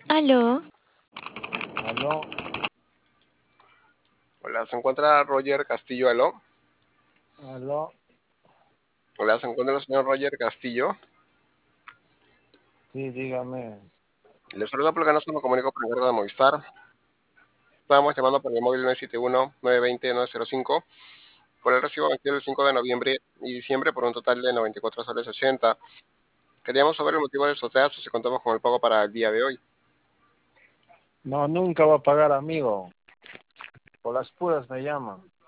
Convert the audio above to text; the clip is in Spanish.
Aló, Aló, Hola, se encuentra Roger Castillo, aló. aló, Hola, se encuentra el señor Roger Castillo. sí, dígame. Le saludo porque no se me comunico por encargo de Movistar. Estábamos llamando por el móvil 971-920-905 por el recibo vencido el 5 de noviembre y diciembre por un total de 94 soles 80. Queríamos saber el motivo de su atraso si contamos con el pago para el día de hoy. No, nunca va a pagar, amigo. Por las puras me llaman.